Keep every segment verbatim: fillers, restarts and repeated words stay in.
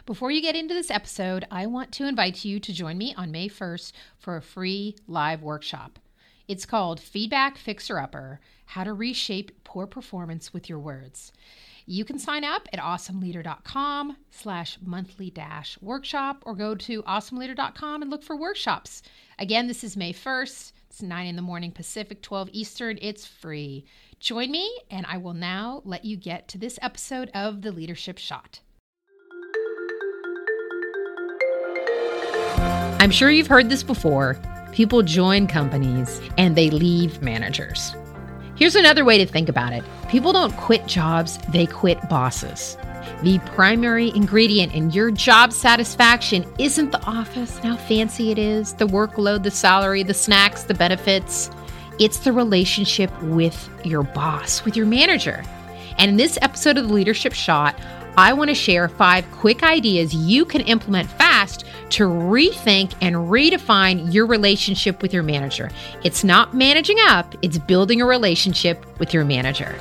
Before you get into this episode, I want to invite you to join me on May first for a free live workshop. It's called Feedback Fixer-Upper, How to Reshape Poor Performance with Your Words. You can sign up at awesomeleader.com slash monthly dash workshop or go to awesomeleader dot com and look for workshops. Again, this is May first. It's nine in the morning Pacific, twelve Eastern. It's free. Join me, and I will now let you get to this episode of The Leadership Shot. I'm sure you've heard this before. People join companies and they leave managers. Here's another way to think about it. People don't quit jobs, they quit bosses. The primary ingredient in your job satisfaction isn't the office and how fancy it is, the workload, the salary, the snacks, the benefits. It's the relationship with your boss, with your manager. And in this episode of The Leadership Shot, I want to share five quick ideas you can implement fast to rethink and redefine your relationship with your manager. It's not managing up, it's building a relationship with your manager.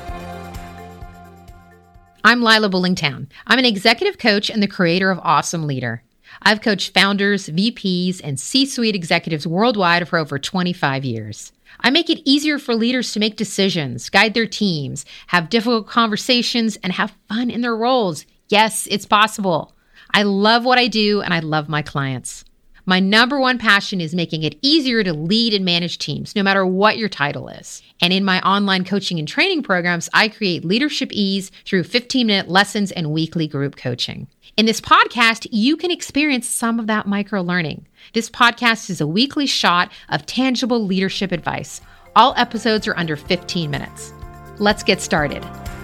I'm Lila Bullingtown. I'm an executive coach and the creator of Awesome Leader. I've coached founders, V Ps, and C-suite executives worldwide for over twenty-five years. I make it easier for leaders to make decisions, guide their teams, have difficult conversations, and have fun in their roles. Yes, it's possible. I love what I do, and I love my clients. My number one passion is making it easier to lead and manage teams, no matter what your title is. And in my online coaching and training programs, I create leadership ease through fifteen-minute lessons and weekly group coaching. In this podcast, you can experience some of that micro-learning. This podcast is a weekly shot of tangible leadership advice. All episodes are under fifteen minutes. Let's get started.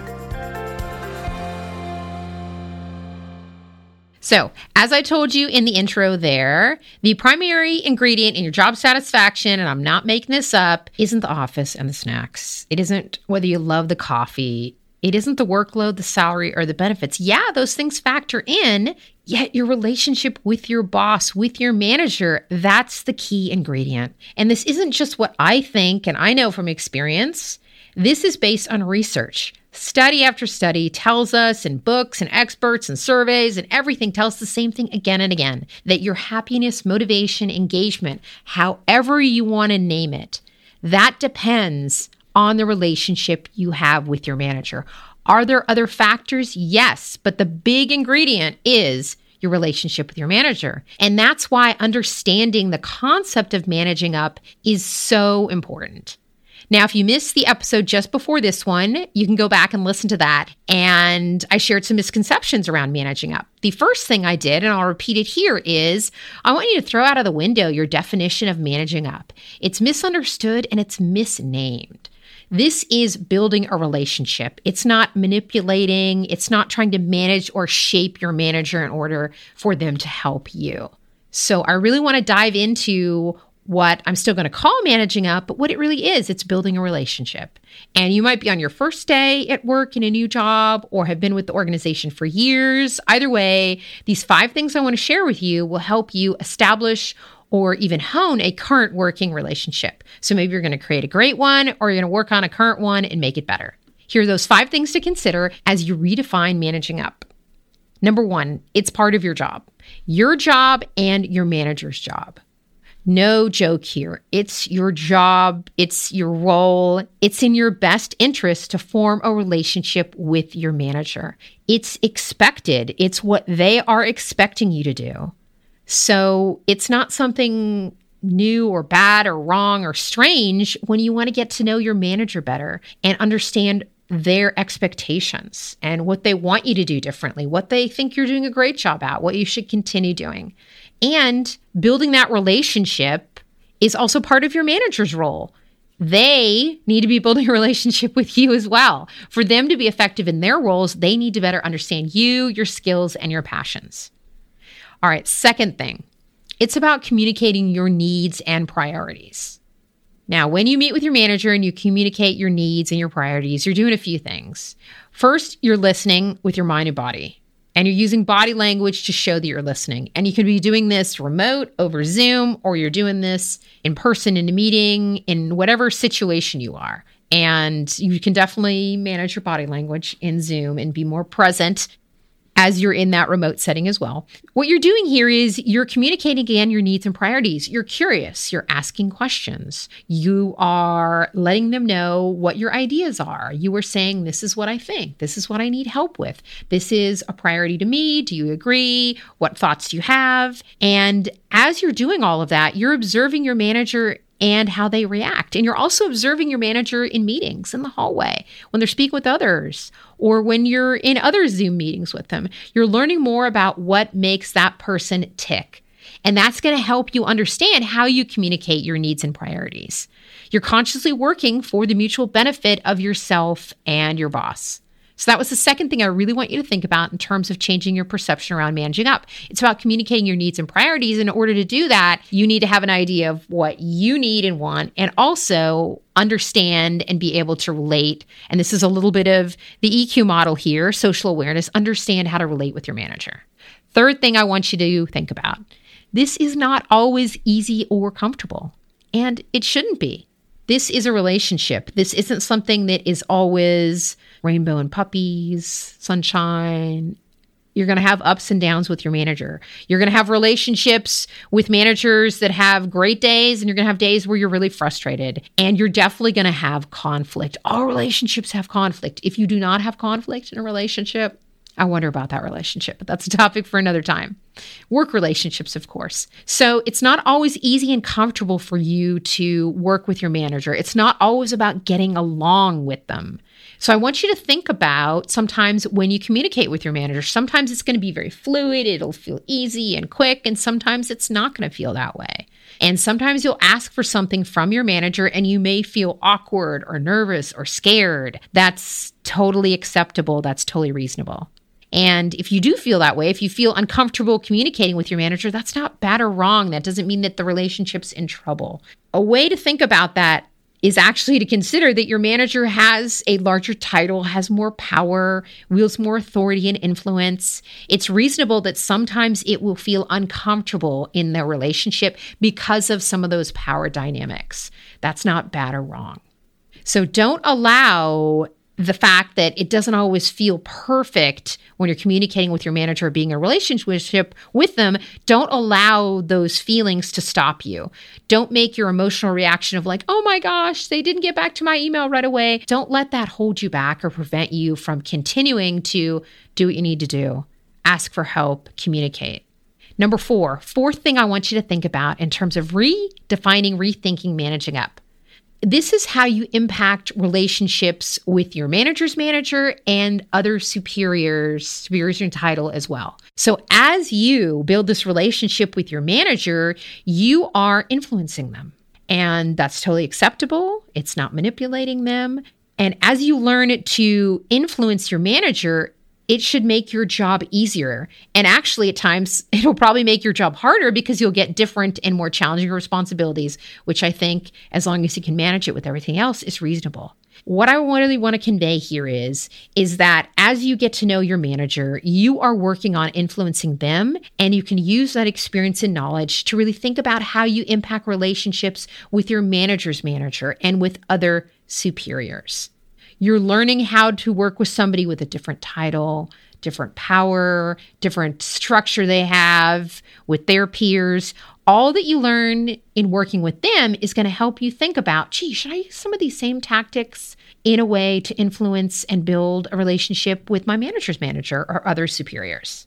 So, as I told you in the intro there, the primary ingredient in your job satisfaction, and I'm not making this up, isn't the office and the snacks. It isn't whether you love the coffee. It isn't the workload, the salary, or the benefits. Yeah, those things factor in, yet your relationship with your boss, with your manager, that's the key ingredient. And this isn't just what I think and I know from experience. This is based on research. Study after study tells us, and books and experts and surveys and everything tells the same thing again and again, that your happiness, motivation, engagement, however you want to name it, that depends on the relationship you have with your manager. Are there other factors? Yes, but the big ingredient is your relationship with your manager. And that's why understanding the concept of managing up is so important. Now, if you missed the episode just before this one, you can go back and listen to that. And I shared some misconceptions around managing up. The first thing I did, and I'll repeat it here, is I want you to throw out of the window your definition of managing up. It's misunderstood and it's misnamed. This is building a relationship. It's not manipulating. It's not trying to manage or shape your manager in order for them to help you. So I really want to dive into what I'm still going to call managing up, but what it really is, it's building a relationship. And you might be on your first day at work in a new job or have been with the organization for years. Either way, these five things I want to share with you will help you establish or even hone a current working relationship. So maybe you're going to create a great one or you're going to work on a current one and make it better. Here are those five things to consider as you redefine managing up. Number one, it's part of your job. Your job and your manager's job. No joke here. It's your job. It's your role. It's in your best interest to form a relationship with your manager. It's expected. It's what they are expecting you to do. So it's not something new or bad or wrong or strange when you want to get to know your manager better and understand their expectations and what they want you to do differently, what they think you're doing a great job at, what you should continue doing. And building that relationship is also part of your manager's role. They need to be building a relationship with you as well. For them to be effective in their roles, they need to better understand you, your skills, and your passions. All right, second thing, it's about communicating your needs and priorities. Now, when you meet with your manager and you communicate your needs and your priorities, you're doing a few things. First, you're listening with your mind and body. And you're using body language to show that you're listening. And you can be doing this remote over Zoom, or you're doing this in person in a meeting, in whatever situation you are. And you can definitely manage your body language in Zoom and be more present as you're in that remote setting as well. What you're doing here is you're communicating again your needs and priorities. You're curious. You're asking questions. You are letting them know what your ideas are. You are saying, this is what I think. This is what I need help with. This is a priority to me. Do you agree? What thoughts do you have? And as you're doing all of that, you're observing your manager and how they react. And you're also observing your manager in meetings in the hallway, when they're speaking with others, or when you're in other Zoom meetings with them. You're learning more about what makes that person tick. And that's going to help you understand how you communicate your needs and priorities. You're consciously working for the mutual benefit of yourself and your boss. So that was the second thing I really want you to think about in terms of changing your perception around managing up. It's about communicating your needs and priorities. In order to do that, you need to have an idea of what you need and want, and also understand and be able to relate. And this is a little bit of the E Q model here, social awareness, understand how to relate with your manager. Third thing I want you to think about. This is not always easy or comfortable, and it shouldn't be. This is a relationship. This isn't something that is always rainbow and puppies, sunshine. You're going to have ups and downs with your manager. You're going to have relationships with managers that have great days, and you're going to have days where you're really frustrated. And you're definitely going to have conflict. All relationships have conflict. If you do not have conflict in a relationship, I wonder about that relationship, but that's a topic for another time. Work relationships, of course. So it's not always easy and comfortable for you to work with your manager. It's not always about getting along with them. So I want you to think about sometimes when you communicate with your manager, sometimes it's going to be very fluid. It'll feel easy and quick, and sometimes it's not going to feel that way. And sometimes you'll ask for something from your manager and you may feel awkward or nervous or scared. That's totally acceptable. That's totally reasonable. And if you do feel that way, if you feel uncomfortable communicating with your manager, that's not bad or wrong. That doesn't mean that the relationship's in trouble. A way to think about that is actually to consider that your manager has a larger title, has more power, wields more authority and influence. It's reasonable that sometimes it will feel uncomfortable in the relationship because of some of those power dynamics. That's not bad or wrong. So don't allow the fact that it doesn't always feel perfect when you're communicating with your manager or being in a relationship with them. Don't allow those feelings to stop you. Don't make your emotional reaction of like, oh my gosh, they didn't get back to my email right away. Don't let that hold you back or prevent you from continuing to do what you need to do. Ask for help, communicate. Number four, fourth thing I want you to think about in terms of redefining, rethinking, managing up. This is how you impact relationships with your manager's manager and other superiors, superiors in title as well. So as you build this relationship with your manager, you are influencing them. And that's totally acceptable. It's not manipulating them. And as you learn to influence your manager, it should make your job easier. And actually, at times, it'll probably make your job harder because you'll get different and more challenging responsibilities, which I think, as long as you can manage it with everything else, is reasonable. What I really want to convey here is, is that as you get to know your manager, you are working on influencing them, and you can use that experience and knowledge to really think about how you impact relationships with your manager's manager and with other superiors. You're learning how to work with somebody with a different title, different power, different structure they have with their peers. All that you learn in working with them is going to help you think about, gee, should I use some of these same tactics in a way to influence and build a relationship with my manager's manager or other superiors?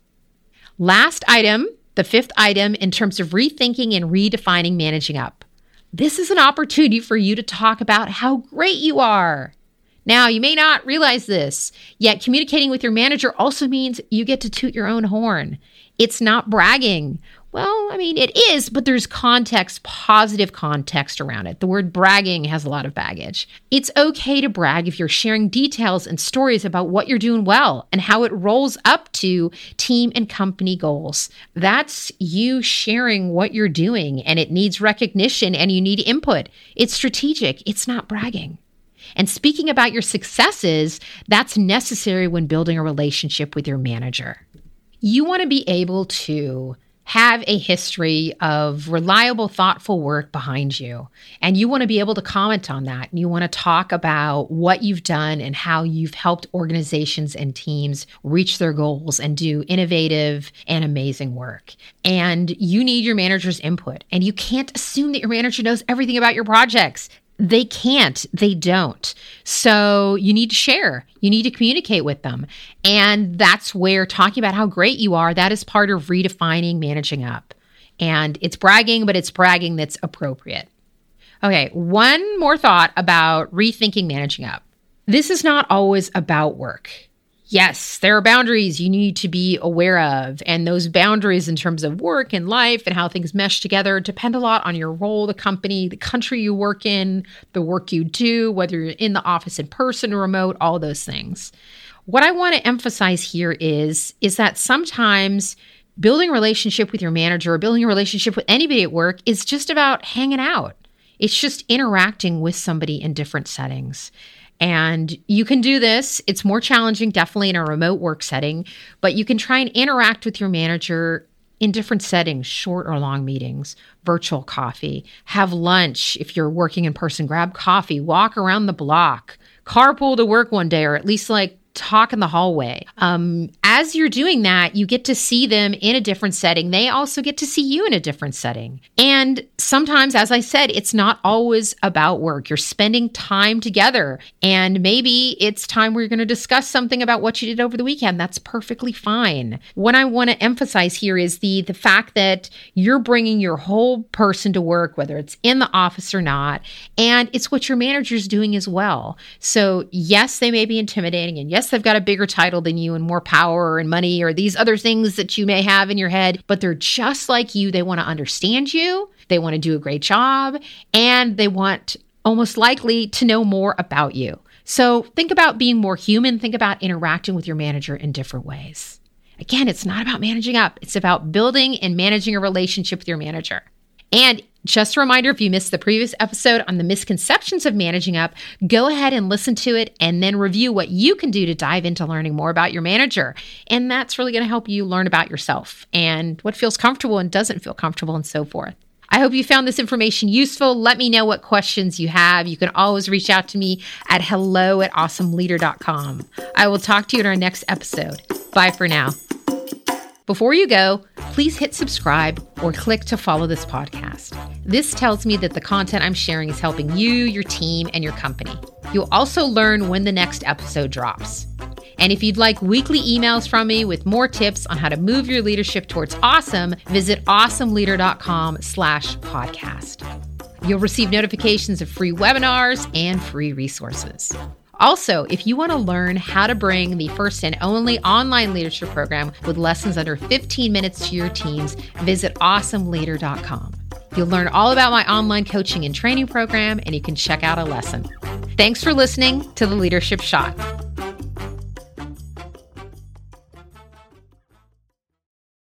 Last item, the fifth item in terms of rethinking and redefining managing up. This is an opportunity for you to talk about how great you are. Now, you may not realize this, yet communicating with your manager also means you get to toot your own horn. It's not bragging. Well, I mean, it is, but there's context, positive context around it. The word bragging has a lot of baggage. It's okay to brag if you're sharing details and stories about what you're doing well and how it rolls up to team and company goals. That's you sharing what you're doing, and it needs recognition and you need input. It's strategic. It's not bragging. And speaking about your successes, that's necessary when building a relationship with your manager. You want to be able to have a history of reliable, thoughtful work behind you. And you want to be able to comment on that. And you want to talk about what you've done and how you've helped organizations and teams reach their goals and do innovative and amazing work. And you need your manager's input. And you can't assume that your manager knows everything about your projects. They can't, they don't. So you need to share, you need to communicate with them. And that's where talking about how great you are, that is part of redefining managing up. And it's bragging, but it's bragging that's appropriate. Okay, one more thought about rethinking managing up. This is not always about work. Yes, there are boundaries you need to be aware of, and those boundaries in terms of work and life and how things mesh together depend a lot on your role, the company, the country you work in, the work you do, whether you're in the office in person or remote, all those things. What I want to emphasize here is, is that sometimes building a relationship with your manager or building a relationship with anybody at work is just about hanging out. It's just interacting with somebody in different settings. And you can do this. It's more challenging, definitely in a remote work setting, but you can try and interact with your manager in different settings, short or long meetings, virtual coffee, have lunch. If you're working in person, grab coffee, walk around the block, carpool to work one day, or at least like talk in the hallway. Um, as you're doing that, you get to see them in a different setting. They also get to see you in a different setting. And sometimes, as I said, it's not always about work. You're spending time together. And maybe it's time where you're going to discuss something about what you did over the weekend. That's perfectly fine. What I want to emphasize here is the, the fact that you're bringing your whole person to work, whether it's in the office or not. And it's what your manager's doing as well. So yes, they may be intimidating. And yes, they've got a bigger title than you and more power and money or these other things that you may have in your head, but they're just like you. They want to understand you. They want to do a great job, and they want almost likely to know more about you. So think about being more human. Think about interacting with your manager in different ways. Again, it's not about managing up. It's about building and managing a relationship with your manager. And just a reminder, if you missed the previous episode on the misconceptions of managing up, go ahead and listen to it and then review what you can do to dive into learning more about your manager. And that's really going to help you learn about yourself and what feels comfortable and doesn't feel comfortable and so forth. I hope you found this information useful. Let me know what questions you have. You can always reach out to me at hello at awesome leader dot com. I will talk to you in our next episode. Bye for now. Before you go, please hit subscribe or click to follow this podcast. This tells me that the content I'm sharing is helping you, your team, and your company. You'll also learn when the next episode drops. And if you'd like weekly emails from me with more tips on how to move your leadership towards awesome, visit awesome leader dot com slash podcast. You'll receive notifications of free webinars and free resources. Also, if you want to learn how to bring the first and only online leadership program with lessons under fifteen minutes to your teams, visit awesome leader dot com. You'll learn all about my online coaching and training program, and you can check out a lesson. Thanks for listening to The Leadership Shot.